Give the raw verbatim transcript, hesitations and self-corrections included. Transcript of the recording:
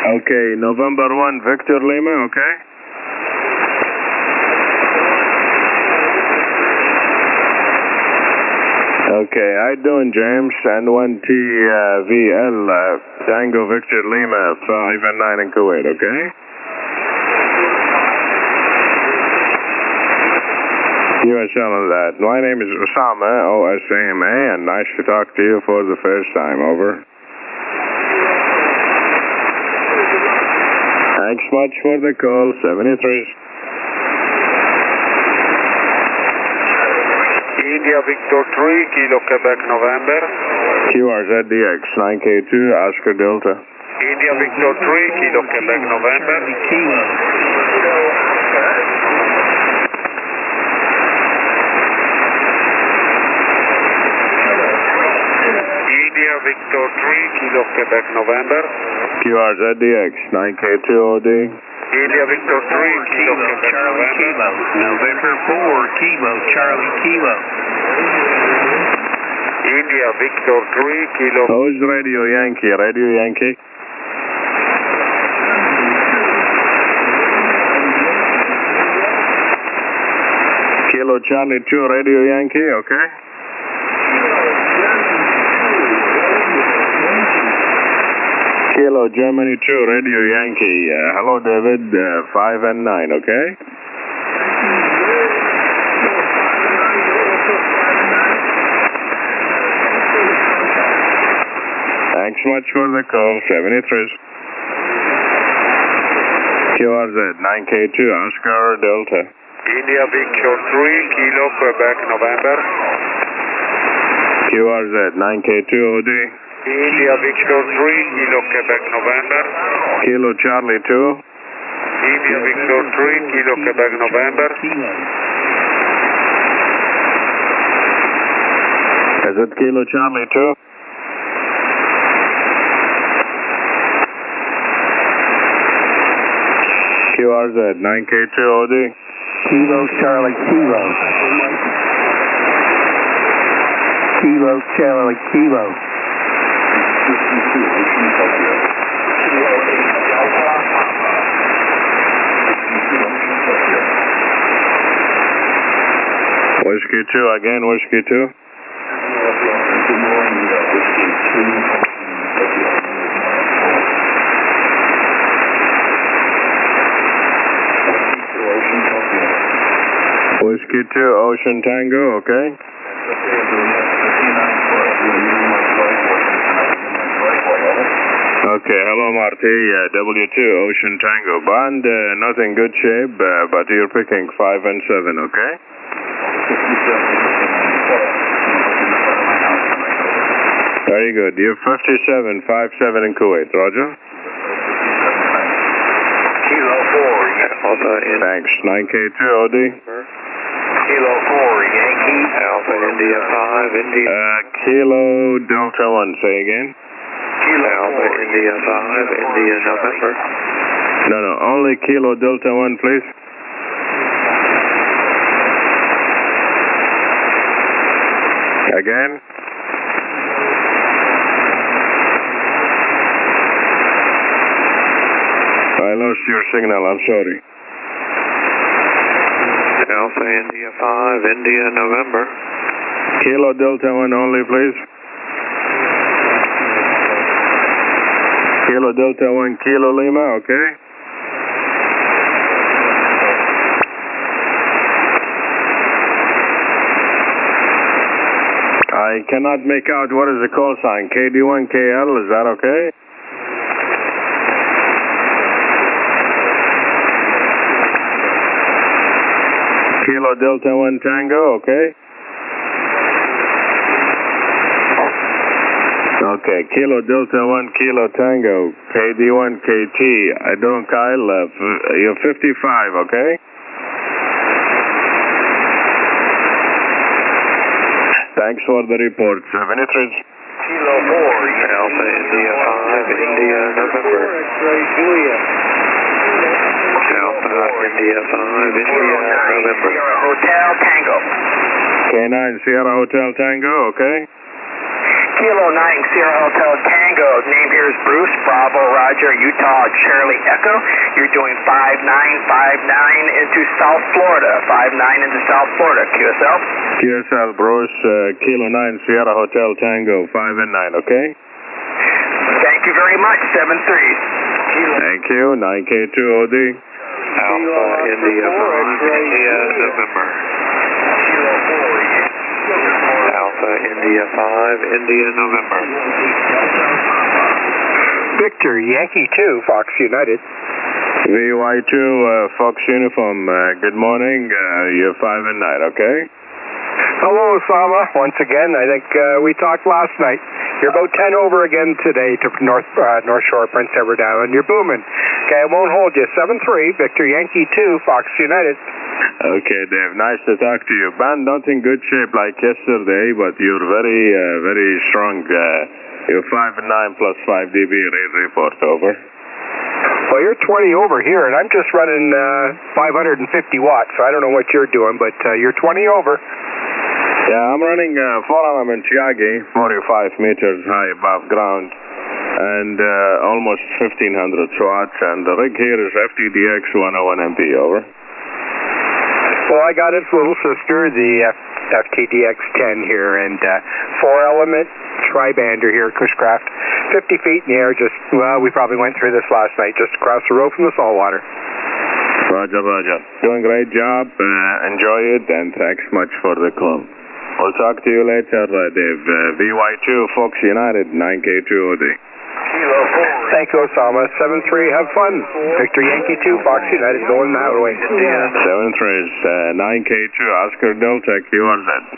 Okay, November one, Victor Lima, okay? Okay, how you doing, James? N one T V L, uh, Tango Victor Lima, five and nine in Kuwait, okay? U S L on that. My name is Osama, O S A M A, and nice to talk to you for the first time, over. Thanks much for the call, seventy-three. India Victor three, Kilo Quebec November. Q R Z D X, nine K two, Oscar Delta. India Victor three, Kilo Quebec November. India Victor three, Kilo Quebec November. Q R Z D X, nine K two O D. India Victor three, Kilo Quebec November. November four, Kilo Charlie Kilo. India Victor three, Kilo. Who's Radio Yankee? Radio Yankee? Kilo Charlie two, Radio Yankee, okay? Kilo Germany two, Radio Yankee. Uh, hello, David, uh, five and nine, okay? Thanks much for the call, seventy-three. Q R Z, nine K two, Oscar Delta. India Victor three, Kilo Quebec November. Q R Z, nine K two O D. India Victor three, Kilo Quebec November. Kilo Charlie two. India Victor three, Kilo Quebec November. Is it Kilo Charlie two? Q R Z, nine K two O D. Kilo Charlie Kilo. Kilo Charlie Kilo. Whiskey two again, Whiskey two. Whiskey two, Ocean Tango, okay? Okay, hello Marty, uh, W two, Ocean Tango. Bond, uh, not in good shape, uh, but you're picking five and seven, okay? Very good. You're fifty-seven, five seven in Kuwait, Roger? Kilo four, Alpha India. Thanks, nine K two O D. Kilo four, Yankee. Alpha India five, India. Uh, Kilo Delta one, say again. Kilo Alpha India five, India November. No, no, only Kilo Delta one, please. Again. I lost your signal, I'm sorry. Alpha India five, India November. Kilo Delta one only, please. Kilo Delta one, Kilo Lima, okay? I cannot make out what is the call sign. K D one K L, is that okay? Kilo Delta one Tango, okay? Okay, Kilo Delta one Kilo Tango, K D one K T. I don't, Kyle, uh, you're fifty-five, okay? Thanks for the report, seventy-three. Kilo four, Alpha India five, India November. Julia. Alpha India five, India November. Hotel Tango. K nine Sierra Hotel Tango, okay? Kilo nine Sierra Hotel Tango, name Here's Bruce, Bravo, Roger, Utah, Charlie Echo. You're doing five nine five nine into South Florida. five nine into South Florida. Q S L? Q S L, Bruce, uh, Kilo nine, Sierra Hotel Tango, five and nine, okay? Thank you very much, seven three. Thank you, nine K two O D. Alpha, India five, India, November. Alpha, India five, India, November. Victor, Yankee two, Fox United. V Y two, uh, Fox Uniform, uh, good morning, uh, you're five and nine, okay? Hello, Osama. Once again, I think uh, we talked last night. You're about ten over again today to North uh, North Shore, Prince Edward Island. You're booming. Okay, I won't hold you. seven three, Victor Yankee two, Fox United. Okay, Dave, nice to talk to you. Band not in good shape like yesterday, but you're very, uh, very strong. Uh, you're five and nine plus five D B, read report, over. Well, you're twenty over here, and I'm just running uh, five hundred fifty watts, so I don't know what you're doing, but uh, you're twenty over. Yeah, I'm running uh, four M M in Chiagi, forty-five meters high above ground, and uh, almost fifteen hundred watts, and the rig here is F T D X one oh one M P, over. Well, I got its little sister, the F T D X ten here, and uh, four-element tri-bander here, Cushcraft, fifty feet in the air, just, well, we probably went through this last night, just across the road from the saltwater. Roger, roger. Doing a great job, uh, enjoy it, and thanks much for the call. We'll talk to you later, uh, Dave. Uh, V Y two, Fox United, nine K two O D. Thank you, Osama. seven three, have fun. Victor Yankee two, Fox United, going that way. seven three is uh, nine K two, Oscar Delta, Q R Z.